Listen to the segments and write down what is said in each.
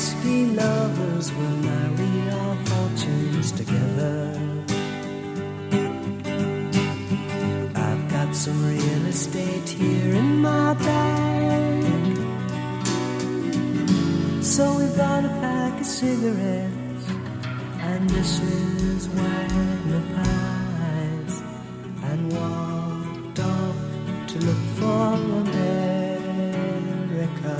must be lovers, we'll marry our fortunes together. I've got some real estate here in my bag, so we bought a pack of cigarettes and dishes, Wagner pies, and walked off to look for America.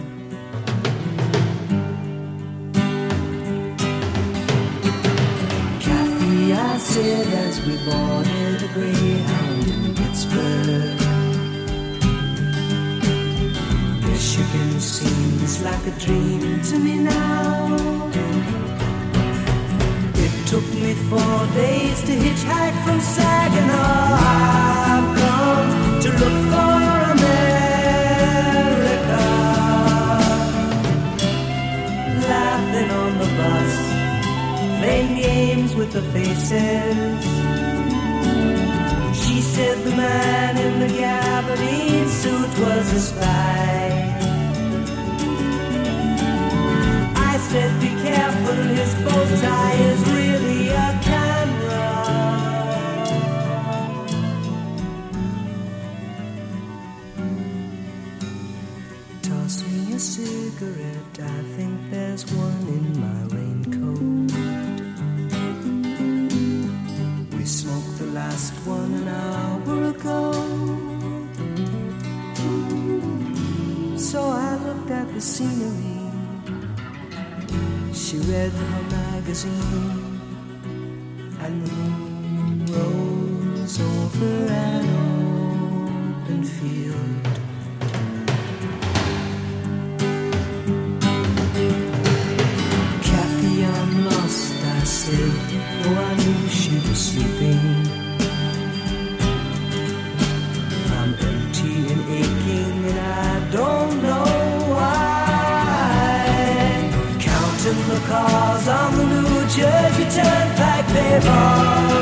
Kathy, I said as we boarded a Greyhound in Pittsburgh, Michigan seems like a dream to me now. It took me 4 days to hitchhike from Saginaw. I've come to look for America. Laughing on the bus, playing games with the faces. She said the man in the gabardine suit was a spy. I said be careful, his bow tie is really a camera. Toss me a cigarette, I think there's one in my raincoat. We smoked the last one an hour ago. So I looked at the scenery. She read her magazine, and the moon rose over an open field. Kathy, I'm lost, I said, though I knew she was sleeping. I'm empty and aching, and I don't know why. Counting the cars on the New Jersey Turnpike, babe, all